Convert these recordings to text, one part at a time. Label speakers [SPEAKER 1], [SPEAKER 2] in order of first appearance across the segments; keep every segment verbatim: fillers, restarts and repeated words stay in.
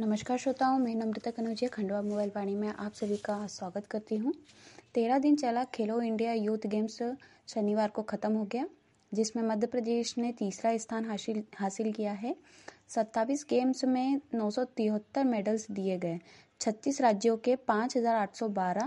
[SPEAKER 1] नमस्कार श्रोताओं, मैं नम्रता कनौजिया खंडवा मोबाइल वाणी में आप सभी का स्वागत करती हूं। तेरह दिन चला खेलो इंडिया यूथ गेम्स शनिवार को ख़त्म हो गया, जिसमें मध्य प्रदेश ने तीसरा स्थान हासिल हासिल किया है। सत्ताईस गेम्स में नौ सौ तिहत्तर मेडल्स दिए गए। छत्तीस राज्यों के पाँच हज़ार आठ सौ बारह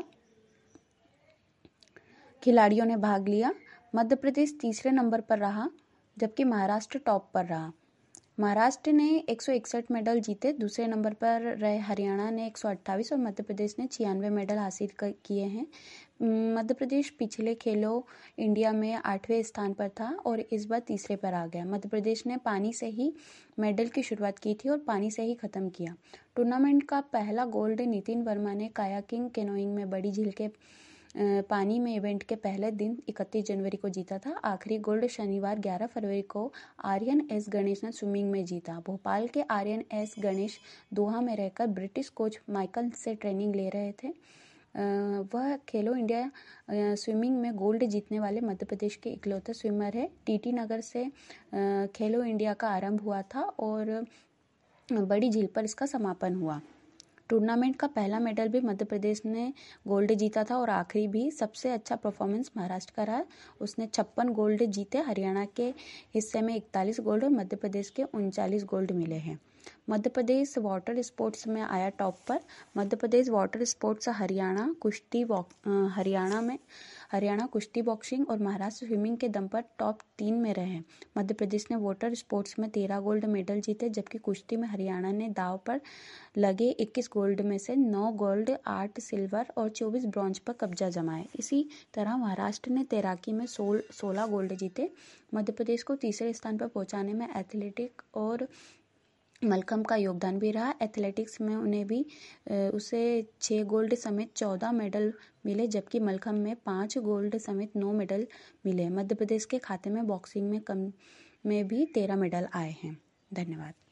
[SPEAKER 1] खिलाड़ियों ने भाग लिया। मध्य प्रदेश तीसरे नंबर पर रहा, जबकि महाराष्ट्र टॉप पर रहा। महाराष्ट्र ने एक सौ इकसठ मेडल जीते। दूसरे नंबर पर रहे हरियाणा ने एक सौ अट्ठाईस और मध्य प्रदेश ने छियानवे मेडल हासिल किए हैं। मध्य प्रदेश पिछले खेलो इंडिया में आठवें स्थान पर था और इस बार तीसरे पर आ गया। मध्य प्रदेश ने पानी से ही मेडल की शुरुआत की थी और पानी से ही खत्म किया। टूर्नामेंट का पहला गोल्ड नितिन वर्मा ने कायाकिंग कैनोइंग में बड़ी झील के पानी में इवेंट के पहले दिन इकतीस जनवरी को जीता था। आखिरी गोल्ड शनिवार ग्यारह फरवरी को आर्यन एस गणेश ने स्विमिंग में जीता। भोपाल के आर्यन एस गणेश दोहा में रहकर ब्रिटिश कोच माइकल से ट्रेनिंग ले रहे थे। वह खेलो इंडिया स्विमिंग में गोल्ड जीतने वाले मध्य प्रदेश के इकलौते स्विमर है। टीटी नगर से खेलो इंडिया का आरंभ हुआ था और बड़ी झील पर इसका समापन हुआ। टूर्नामेंट का पहला मेडल भी मध्य प्रदेश ने गोल्ड जीता था और आखिरी भी सबसे अच्छा परफॉर्मेंस महाराष्ट्र का रहा। उसने छप्पन गोल्ड जीते। हरियाणा के हिस्से में इकतालीस गोल्ड और मध्य प्रदेश के उनचालीस गोल्ड मिले हैं। मध्य प्रदेश वाटर स्पोर्ट्स में आया टॉप पर। मध्य प्रदेश वाटर स्पोर्ट्स हरियाणा कुश्ती हरियाणा में हरियाणा कुश्ती बॉक्सिंग और महाराष्ट्र स्विमिंग के दम पर टॉप तीन में रहे। मध्य प्रदेश ने वाटर स्पोर्ट्स में तेरह गोल्ड मेडल जीते, जबकि कुश्ती में हरियाणा ने दांव पर लगे इक्कीस गोल्ड में से नौ गोल्ड, आठ सिल्वर और चौबीस ब्रॉन्ज पर कब्जा जमाए। इसी तरह महाराष्ट्र ने तैराकी में सोलह गोल्ड जीते। मध्य प्रदेश को तीसरे स्थान पर पहुंचाने में एथलेटिक और मलखम्ब का योगदान भी रहा। एथलेटिक्स में उन्हें भी उसे छः गोल्ड समेत चौदह मेडल मिले, जबकि मलखम्ब में पाँच गोल्ड समेत नौ मेडल मिले। मध्य प्रदेश के खाते में बॉक्सिंग में कम में भी तेरह मेडल आए हैं। धन्यवाद।